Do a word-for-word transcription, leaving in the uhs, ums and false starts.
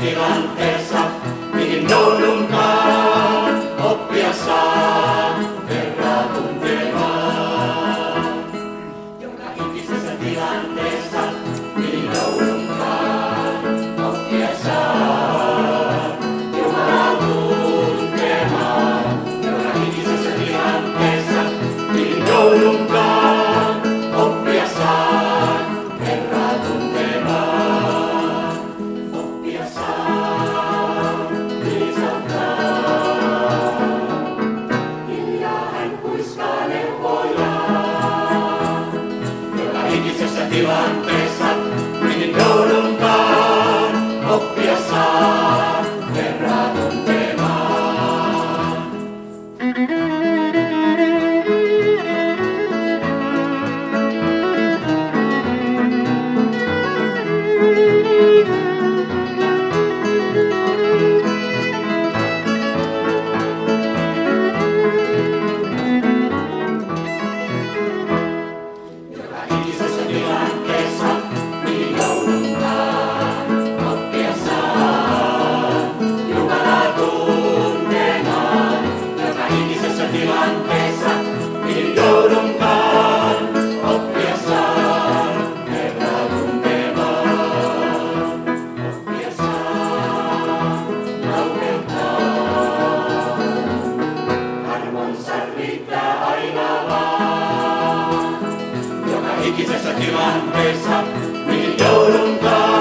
tilanteessa, mihin joudunkaan oppia saa Herraa tuntemaan. Joka ikisessä tilanteessa, mihin joudunkaan oppia saa Jumalaa tuntemaan. Joka ikisessä tilanteessa, mihin joudunkaan oppia saa Herraa tuntemaan. Oppia saa viisauttaa. Hiljaa hän kuiskaa neuvojaan. Joka ikisessä tilanteessa, mihin joudunkaan oppia saa Herraa tuntemaan. Joka ikisessä tilanteessa, mihin joudunkaan oppia saa Jumalaa tuntemaan. Joka ikisessä tilanteessa, mihin joudunkaan oppia saa Herraa tuntemaan. Oppia saa nautintaa. Armonsa riittää aina vaan. Joka ikisessä tilanteessa, mihin joudunkaan